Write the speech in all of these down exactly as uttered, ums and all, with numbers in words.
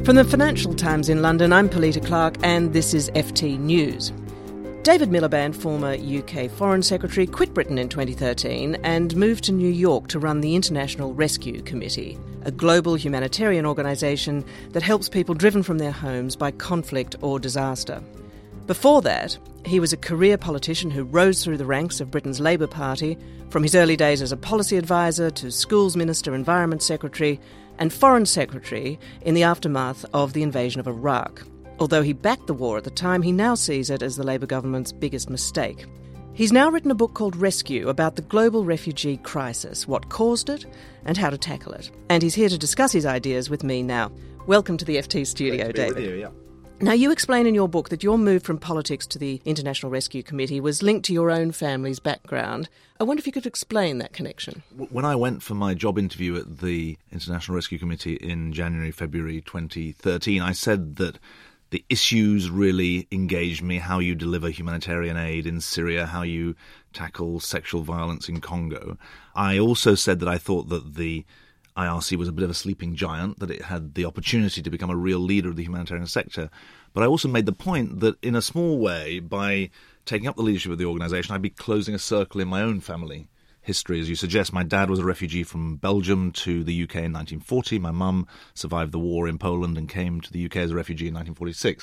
From the Financial Times in London, I'm Polita Clark and this is F T News. David Miliband, former U K Foreign Secretary, quit Britain in twenty thirteen and moved to New York to run the International Rescue Committee, a global humanitarian organisation that helps people driven from their homes by conflict or disaster. Before that, he was a career politician who rose through the ranks of Britain's Labour Party, from his early days as a policy advisor to schools minister, environment secretary and foreign secretary in the aftermath of the invasion of Iraq. Although he backed the war at the time, he now sees it as the Labour government's biggest mistake. He's now written a book called Rescue about the global refugee crisis, what caused it and how to tackle it. And he's here to discuss his ideas with me now. Welcome to the F T studio, David. With you, yeah. Now, you explain in your book that your move from politics to the International Rescue Committee was linked to your own family's background. I wonder if you could explain that connection. When I went for my job interview at the International Rescue Committee in January, February twenty thirteen, I said that the issues really engaged me: how you deliver humanitarian aid in Syria, how you tackle sexual violence in Congo. I also said that I thought that the I R C was a bit of a sleeping giant, that it had the opportunity to become a real leader of the humanitarian sector. But I also made the point that in a small way, by taking up the leadership of the organisation, I'd be closing a circle in my own family history. As you suggest, my dad was a refugee from Belgium to the U K in nineteen forty. My mum survived the war in Poland and came to the U K as a refugee in nineteen forty-six.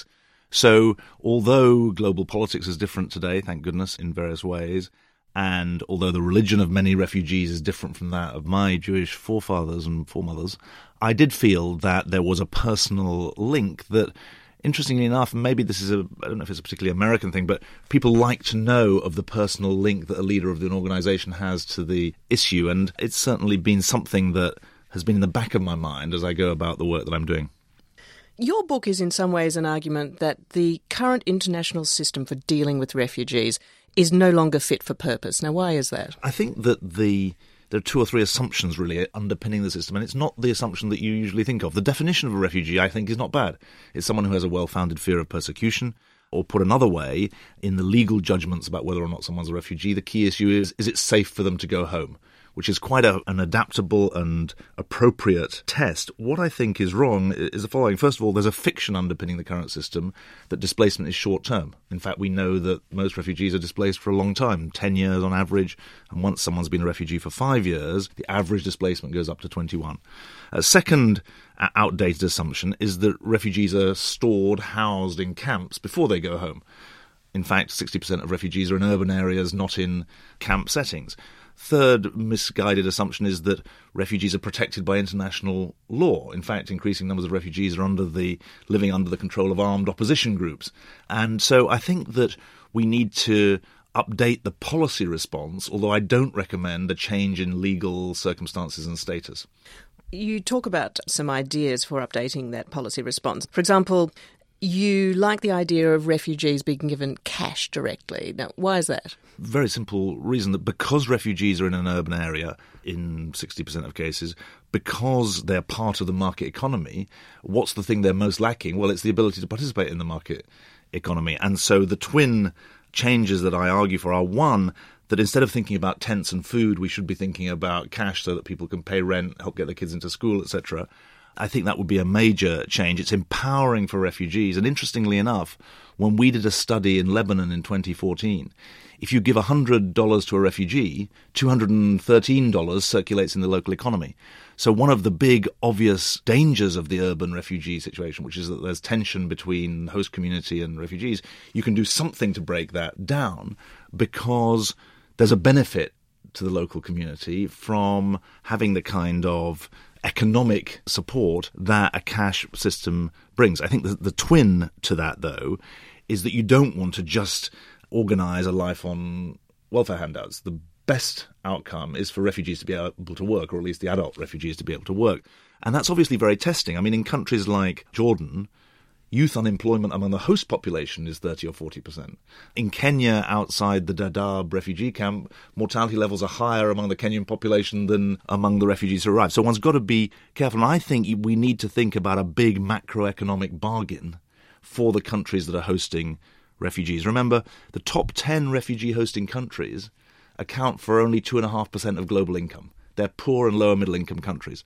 So although global politics is different today, thank goodness, in various ways, and although the religion of many refugees is different from that of my Jewish forefathers and foremothers, I did feel that there was a personal link that, interestingly enough, and maybe this is a, I don't know if it's a particularly American thing, but people like to know of the personal link that a leader of an organisation has to the issue. And it's certainly been something that has been in the back of my mind as I go about the work that I'm doing. Your book is in some ways an argument that the current international system for dealing with refugees is no longer fit for purpose. Now, why is that? I think that the there are two or three assumptions really underpinning the system, and it's not the assumption that you usually think of. The definition of a refugee, I think, is not bad. It's someone who has a well-founded fear of persecution, or put another way, in the legal judgments about whether or not someone's a refugee, the key issue is, is it safe for them to go home? Which is quite a, an adaptable and appropriate test. What I think is wrong is the following. First of all, there's a fiction underpinning the current system that displacement is short-term. In fact, we know that most refugees are displaced for a long time, ten years on average, and once someone's been a refugee for five years, the average displacement goes up to twenty-one. A second outdated assumption is that refugees are stored, housed in camps before they go home. In fact, sixty percent of refugees are in urban areas, not in camp settings. Third misguided assumption is that refugees are protected by international law. In fact, increasing numbers of refugees are under the living under the control of armed opposition groups. And so I think that we need to update the policy response, although I don't recommend a change in legal circumstances and status. You talk about some ideas for updating that policy response. For example, you like the idea of refugees being given cash directly. Now, why is that? Very simple reason, that because refugees are in an urban area, in sixty percent of cases, because they're part of the market economy, what's the thing they're most lacking? Well, it's the ability to participate in the market economy. And so the twin changes that I argue for are, one, that instead of thinking about tents and food, we should be thinking about cash so that people can pay rent, help get their kids into school, et cetera. I think that would be a major change. It's empowering for refugees. And interestingly enough, when we did a study in Lebanon in twenty fourteen, if you give one hundred dollars to a refugee, two hundred thirteen dollars circulates in the local economy. So one of the big obvious dangers of the urban refugee situation, which is that there's tension between host community and refugees, you can do something to break that down because there's a benefit to the local community from having the kind of economic support that a cash system brings. I think the, the twin to that, though, is that you don't want to just organise a life on welfare handouts. The best outcome is for refugees to be able to work, or at least the adult refugees to be able to work. And that's obviously very testing. I mean, in countries like Jordan, youth unemployment among the host population is thirty or forty percent. In Kenya, outside the Dadaab refugee camp, mortality levels are higher among the Kenyan population than among the refugees who arrive. So one's got to be careful. And I think we need to think about a big macroeconomic bargain for the countries that are hosting refugees. Remember, the top ten refugee hosting countries account for only two point five percent of global income. They're poor and lower middle income countries.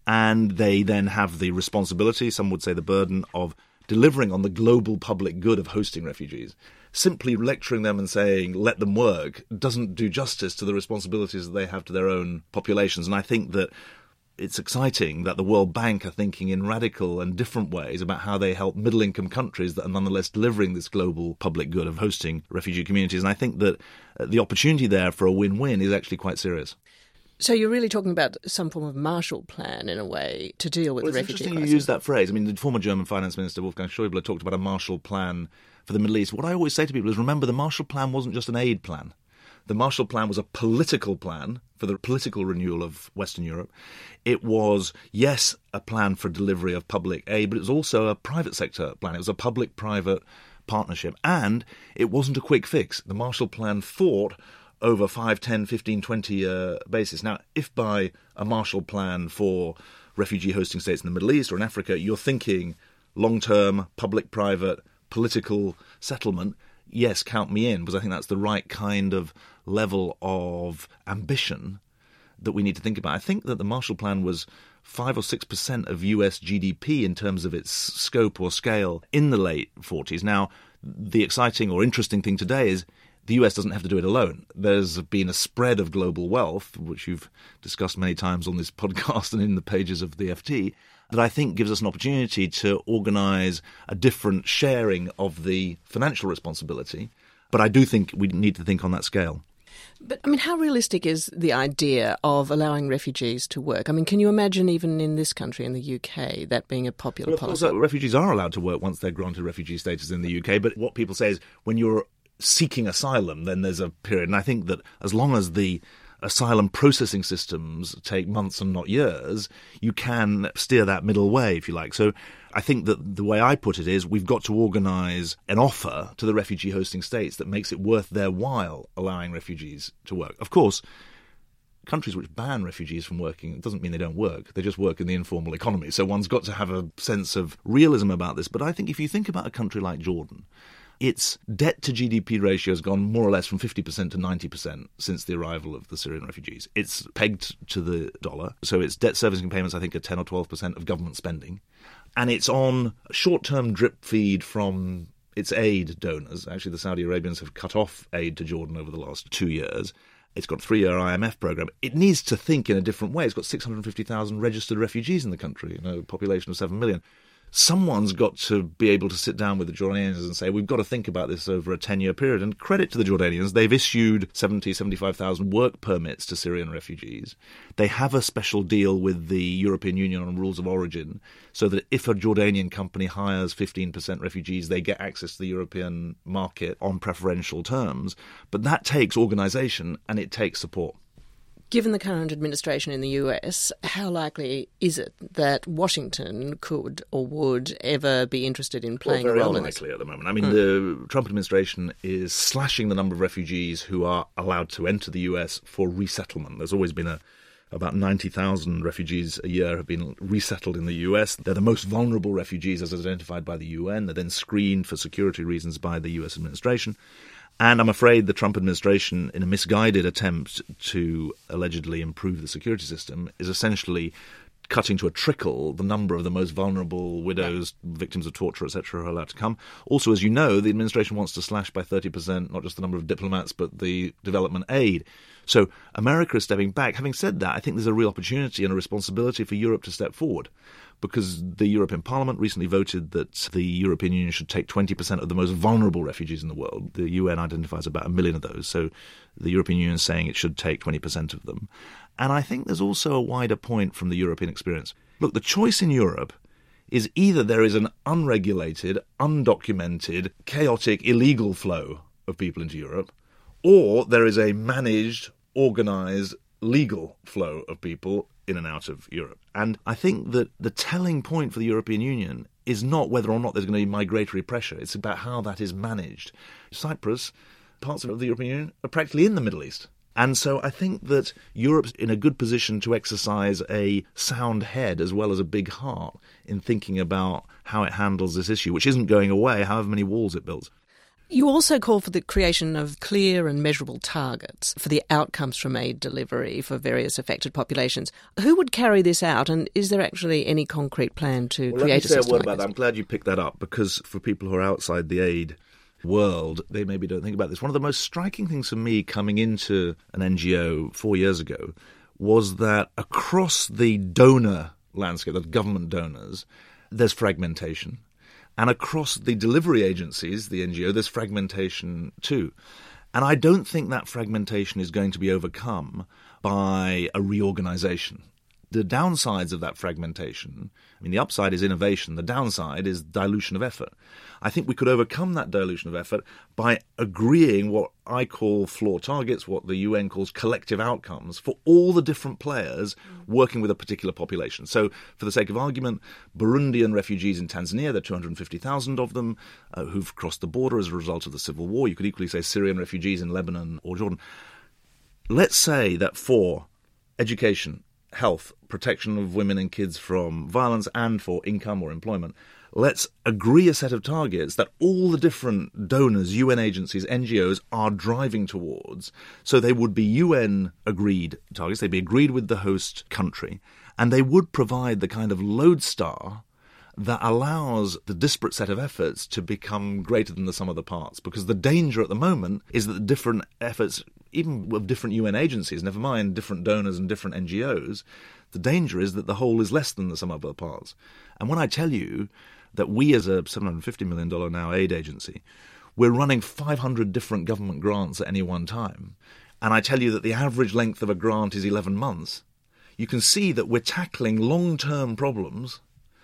And they then have the responsibility, some would say the burden, of delivering on the global public good of hosting refugees. Simply lecturing them and saying, let them work, doesn't do justice to the responsibilities that they have to their own populations. And I think that it's exciting that the World Bank are thinking in radical and different ways about how they help middle-income countries that are nonetheless delivering this global public good of hosting refugee communities. And I think that the opportunity there for a win-win is actually quite serious. So you're really talking about some form of Marshall Plan, in a way, to deal with well, the it's refugee interesting crisis. You use that phrase. I mean, the former German Finance Minister, Wolfgang Schäuble, talked about a Marshall Plan for the Middle East. What I always say to people is, remember, the Marshall Plan wasn't just an aid plan. The Marshall Plan was a political plan for the political renewal of Western Europe. It was, yes, a plan for delivery of public aid, but it was also a private sector plan. It was a public-private partnership. And it wasn't a quick fix. The Marshall Plan thought over five, ten, fifteen, twenty-year basis. Now, if by a Marshall Plan for refugee hosting states in the Middle East or in Africa, you're thinking long-term, public-private, political settlement, yes, count me in, because I think that's the right kind of level of ambition that we need to think about. I think that the Marshall Plan was five or six percent of U S G D P in terms of its scope or scale in the late forties. Now, the exciting or interesting thing today is the U S doesn't have to do it alone. There's been a spread of global wealth, which you've discussed many times on this podcast and in the pages of the F T, that I think gives us an opportunity to organise a different sharing of the financial responsibility. But I do think we need to think on that scale. But, I mean, how realistic is the idea of allowing refugees to work? I mean, can you imagine even in this country, in the U K, that being a popular well, of policy? course, uh, refugees are allowed to work once they're granted refugee status in the U K. But what people say is when you're seeking asylum, then there's a period. And I think that as long as the asylum processing systems take months and not years, you can steer that middle way, if you like. So I think that the way I put it is we've got to organise an offer to the refugee hosting states that makes it worth their while allowing refugees to work. Of course, countries which ban refugees from working, it doesn't mean they don't work. They just work in the informal economy. So one's got to have a sense of realism about this. But I think if you think about a country like Jordan, its debt to G D P ratio has gone more or less from fifty percent to ninety percent since the arrival of the Syrian refugees. It's pegged to the dollar, so its debt servicing payments, I think, are ten or twelve percent of government spending. And it's on short-term drip feed from its aid donors. Actually, the Saudi Arabians have cut off aid to Jordan over the last two years. It's got a three-year I M F program. It needs to think in a different way. It's got six hundred fifty thousand registered refugees in the country, you know, a population of seven million. Someone's got to be able to sit down with the Jordanians and say, we've got to think about this over a ten-year period. And credit to the Jordanians, they've issued seventy, seventy-five thousand work permits to Syrian refugees. They have a special deal with the European Union on rules of origin, so that if a Jordanian company hires fifteen percent refugees, they get access to the European market on preferential terms. But that takes organisation and it takes support. Given the current administration in the U S, how likely is it that Washington could or would ever be interested in playing well, a role in this? Very unlikely at the moment. I mean, Mm. the Trump administration is slashing the number of refugees who are allowed to enter the U S for resettlement. There's always been a about ninety thousand refugees a year have been resettled in the U S. They're the most vulnerable refugees as identified by the U N. They're then screened for security reasons by the U S administration. And I'm afraid the Trump administration, in a misguided attempt to allegedly improve the security system, is essentially cutting to a trickle the number of the most vulnerable widows, victims of torture, et cetera, who are allowed to come. Also, as you know, the administration wants to slash by thirty percent not just the number of diplomats, but the development aid. So America is stepping back. Having said that, I think there's a real opportunity and a responsibility for Europe to step forward, because the European Parliament recently voted that the European Union should take twenty percent of the most vulnerable refugees in the world. The U N identifies about a million of those, so the European Union is saying it should take twenty percent of them. And I think there's also a wider point from the European experience. Look, the choice in Europe is either there is an unregulated, undocumented, chaotic, illegal flow of people into Europe, or there is a managed, organised, legal flow of people in and out of Europe. And I think that the telling point for the European Union is not whether or not there's going to be migratory pressure. It's about how that is managed. Cyprus, parts of the European Union, are practically in the Middle East. And so I think that Europe's in a good position to exercise a sound head as well as a big heart in thinking about how it handles this issue, which isn't going away, however many walls it builds. You also call for the creation of clear and measurable targets for the outcomes from aid delivery for various affected populations. Who would carry this out, and is there actually any concrete plan to well, create a system Let me say a word like about this? that. I'm glad you picked that up, because for people who are outside the aid world, they maybe don't think about this. One of the most striking things for me coming into an N G O four years ago was that across the donor landscape, the government donors, there's fragmentation. And across the delivery agencies, the N G O, there's fragmentation too. And I don't think that fragmentation is going to be overcome by a reorganization. The downsides of that fragmentation, I mean, the upside is innovation. The downside is dilution of effort. I think we could overcome that dilution of effort by agreeing what I call floor targets, what the U N calls collective outcomes, for all the different players working with a particular population. So, for the sake of argument, Burundian refugees in Tanzania, there are two hundred fifty thousand of them uh, who've crossed the border as a result of the civil war. You could equally say Syrian refugees in Lebanon or Jordan. Let's say that for education, health, protection of women and kids from violence, and for income or employment, let's agree a set of targets that all the different donors, U N agencies, N G Os are driving towards. So they would be U N-agreed targets, they'd be agreed with the host country, and they would provide the kind of lodestar that allows the disparate set of efforts to become greater than the sum of the parts. Because the danger at the moment is that the different efforts, even of different U N agencies, never mind different donors and different N G Os, the danger is that the whole is less than the sum of the parts. And when I tell you that we as a seven hundred fifty million dollars now aid agency, we're running five hundred different government grants at any one time, and I tell you that the average length of a grant is eleven months, you can see that we're tackling long-term problems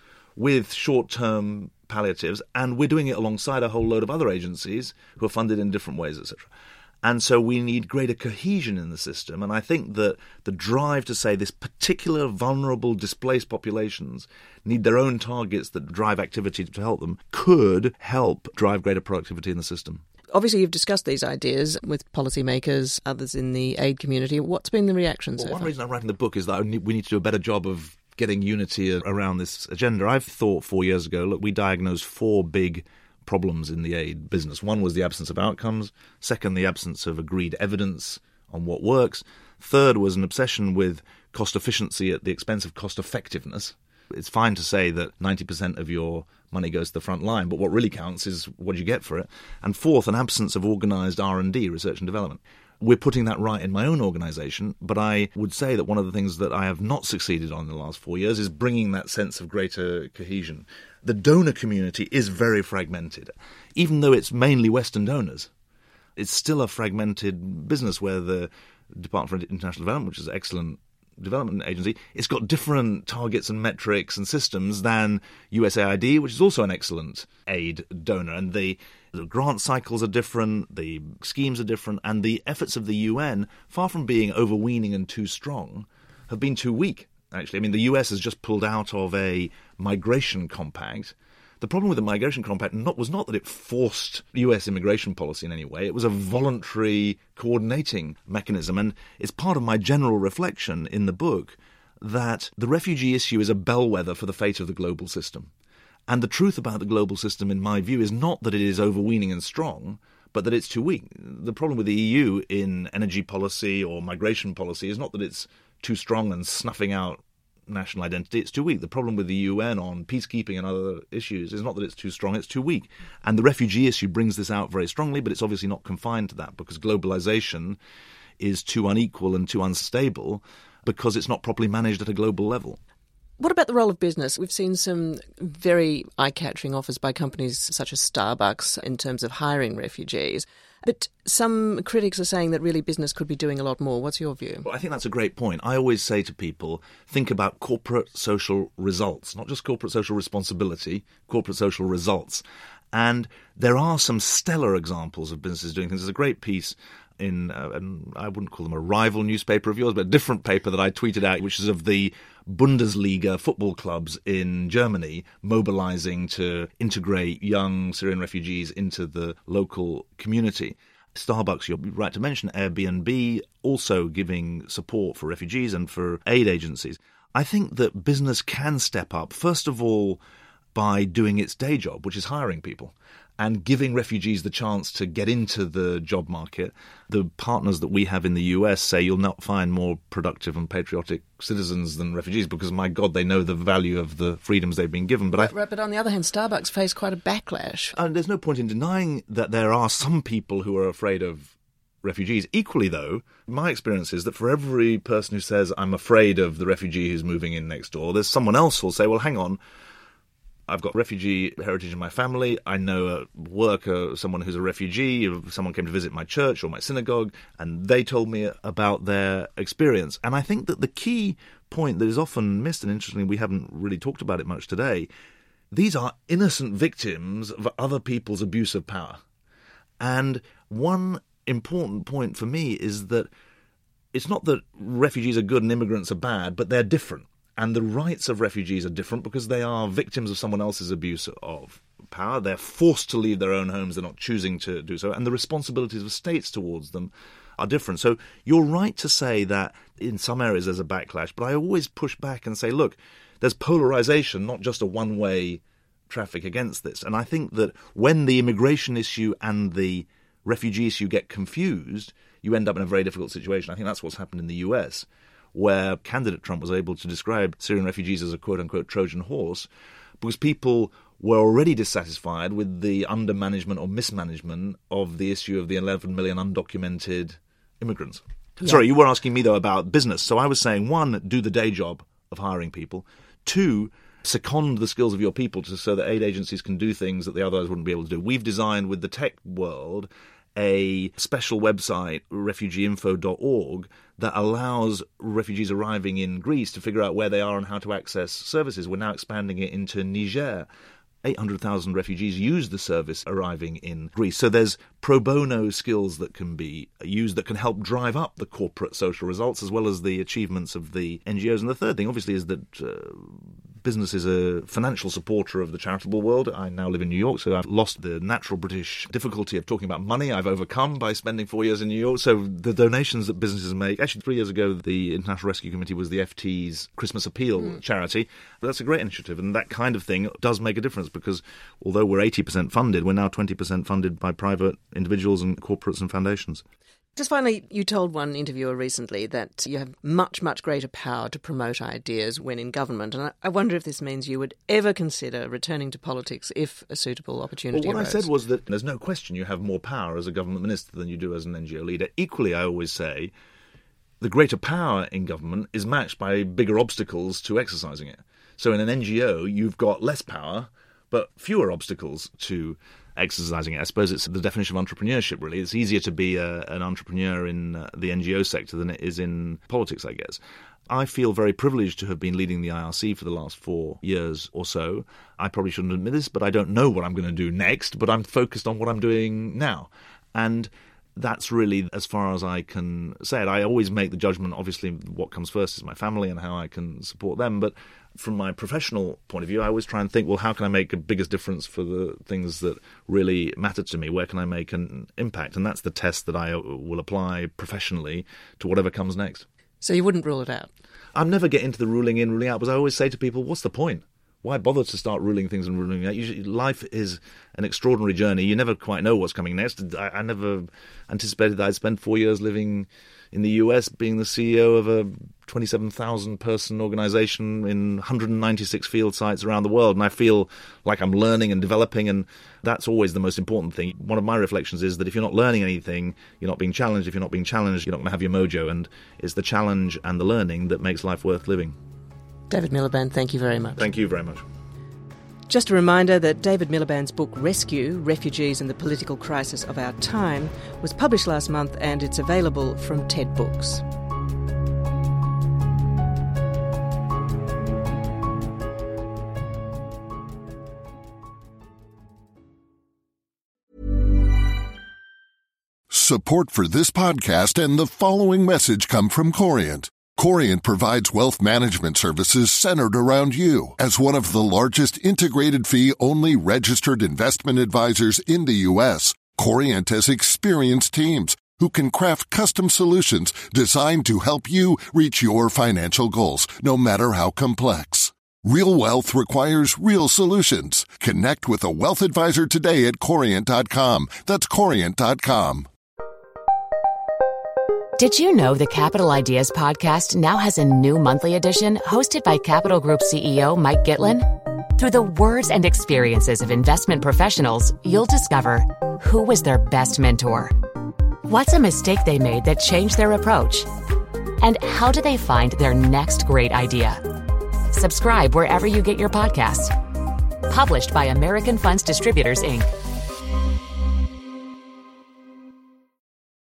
with short-term palliatives, and we're doing it alongside a whole load of other agencies who are funded in different ways, et cetera. And so we need greater cohesion in the system. And I think that the drive to say this particular vulnerable, displaced populations need their own targets that drive activity to help them could help drive greater productivity in the system. Obviously, you've discussed these ideas with policymakers, others in the aid community. What's been the reaction well, so one far? reason I'm writing the book is that I need, we need to do a better job of getting unity around this agenda. I've thought four years ago, look, we diagnosed four big problems in the aid business. One was the absence of outcomes. Second, the absence of agreed evidence on what works. Third was an obsession with cost efficiency at the expense of cost effectiveness. It's fine to say that ninety percent of your money goes to the front line, but what really counts is what you get for it. And fourth, an absence of organised R and D, research and development. We're putting that right in my own organisation, but I would say that one of the things that I have not succeeded on in the last four years is bringing that sense of greater cohesion. The donor community is very fragmented, even though it's mainly Western donors. It's still a fragmented business where the Department for International Development, which is an excellent development agency, it's got different targets and metrics and systems than U S A I D, which is also an excellent aid donor. And the, the grant cycles are different, the schemes are different, and the efforts of the U N, far from being overweening and too strong, have been too weak, actually. I mean, the U S has just pulled out of a migration compact. The problem with the migration compact not, was not that it forced U S immigration policy in any way. It was a voluntary coordinating mechanism. And it's part of my general reflection in the book that the refugee issue is a bellwether for the fate of the global system. And the truth about the global system, in my view, is not that it is overweening and strong, but that it's too weak. The problem with the E U in energy policy or migration policy is not that it's too strong and snuffing out national identity, it's too weak. The problem with the U N on peacekeeping and other issues is not that it's too strong, it's too weak. And the refugee issue brings this out very strongly, but it's obviously not confined to that because globalization is too unequal and too unstable because it's not properly managed at a global level. What about the role of business? We've seen some very eye-catching offers by companies such as Starbucks in terms of hiring refugees. But some critics are saying that really business could be doing a lot more. What's your view? Well, I think that's a great point. I always say to people, think about corporate social results, not just corporate social responsibility, corporate social results. And there are some stellar examples of businesses doing things. There's a great piece in, uh, and I wouldn't call them a rival newspaper of yours, but a different paper that I tweeted out, which is of the Bundesliga football clubs in Germany mobilizing to integrate young Syrian refugees into the local community. Starbucks, you're right to mention, Airbnb, also giving support for refugees and for aid agencies. I think that business can step up, first of all, by doing its day job, which is hiring people. and giving refugees the chance to get into the job market. The partners that we have in the U S say you'll not find more productive and patriotic citizens than refugees because, my God, they know the value of the freedoms they've been given. But, right, I, right, but on the other hand, Starbucks face quite a backlash. And there's no point in denying that there are some people who are afraid of refugees. Equally, though, my experience is that for every person who says, I'm afraid of the refugee who's moving in next door, there's someone else who'll say, well, hang on, I've got refugee heritage in my family. I know a worker, someone who's a refugee. Someone came to visit my church or my synagogue, and they told me about their experience. And I think that the key point that is often missed, and interestingly, we haven't really talked about it much today, these are innocent victims of other people's abuse of power. And one important point for me is that it's not that refugees are good and immigrants are bad, but they're different. And the rights of refugees are different because they are victims of someone else's abuse of power. They're forced to leave their own homes. They're not choosing to do so. And the responsibilities of states towards them are different. So you're right to say that in some areas there's a backlash. But I always push back and say, look, there's polarization, not just a one-way traffic against this. And I think that when the immigration issue and the refugee issue get confused, you end up in a very difficult situation. I think that's what's happened in the U S, where candidate Trump was able to describe Syrian refugees as a quote-unquote Trojan horse because people were already dissatisfied with the undermanagement or mismanagement of the issue of the eleven million undocumented immigrants. Yeah. Sorry, you were asking me, though, about business. So I was saying, one, do the day job of hiring people. Two, second the skills of your people to, so that aid agencies can do things that they otherwise wouldn't be able to do. We've designed with the tech world a special website, refugee info dot org, that allows refugees arriving in Greece to figure out where they are and how to access services. We're now expanding it into Niger. eight hundred thousand refugees use the service arriving in Greece. So there's pro bono skills that can be used that can help drive up the corporate social results as well as the achievements of the N G Os. And the third thing, obviously, is that uh, business is a financial supporter of the charitable world. I now live in New York, so I've lost the natural British difficulty of talking about money. I've overcome by spending four years in New York. So the donations that businesses make, actually three years ago, the International Rescue Committee was the F T's Christmas Appeal mm. charity. That's a great initiative, and that kind of thing does make a difference because although we're eighty percent funded, we're now twenty percent funded by private individuals and corporates and foundations. Just finally, you told one interviewer recently that you have much, much greater power to promote ideas when in government. And I wonder if this means you would ever consider returning to politics if a suitable opportunity Well, what arose. I said was that there's no question you have more power as a government minister than you do as an N G O leader. Equally, I always say the greater power in government is matched by bigger obstacles to exercising it. So in an N G O, you've got less power, but fewer obstacles to exercising it. I suppose it's the definition of entrepreneurship, really. It's easier to be a, an entrepreneur in uh, the N G O sector than it is in politics, I guess. I feel very privileged to have been leading the I R C for the last four years or so. I probably shouldn't admit this, but I don't know what I'm going to do next, but I'm focused on what I'm doing now. And that's really as far as I can say it. I always make the judgment, obviously, what comes first is my family and how I can support them. But from my professional point of view, I always try and think, well, how can I make the biggest difference for the things that really matter to me? Where can I make an impact? And that's the test that I will apply professionally to whatever comes next. So you wouldn't rule it out? I'm never get into the ruling in, ruling out, because I always say to people, what's the point? Why bother to start ruling things and ruling out? Usually, life is an extraordinary journey. You never quite know what's coming next. I, I never anticipated that I'd spend four years living in the U S being the C E O of a twenty-seven thousand person organization in one hundred ninety-six field sites around the world. And I feel like I'm learning and developing, and that's always the most important thing. One of my reflections is that if you're not learning anything, you're not being challenged. If you're not being challenged, you're not going to have your mojo. And it's the challenge and the learning that makes life worth living. David Miliband, thank you very much. Thank you very much. Just a reminder that David Miliband's book Rescue, Refugees and the Political Crisis of Our Time was published last month and it's available from TED Books. Support for this podcast and the following message come from Corient. Corient provides wealth management services centered around you. As one of the largest integrated fee-only registered investment advisors in the U S, Corient has experienced teams who can craft custom solutions designed to help you reach your financial goals, no matter how complex. Real wealth requires real solutions. Connect with a wealth advisor today at Corient dot com. That's Corient dot com. Did you know the Capital Ideas podcast now has a new monthly edition hosted by Capital Group C E O Mike Gitlin? Through the words and experiences of investment professionals, you'll discover who was their best mentor, what's a mistake they made that changed their approach, and how do they find their next great idea. Subscribe wherever you get your podcasts. Published by American Funds Distributors, Incorporated.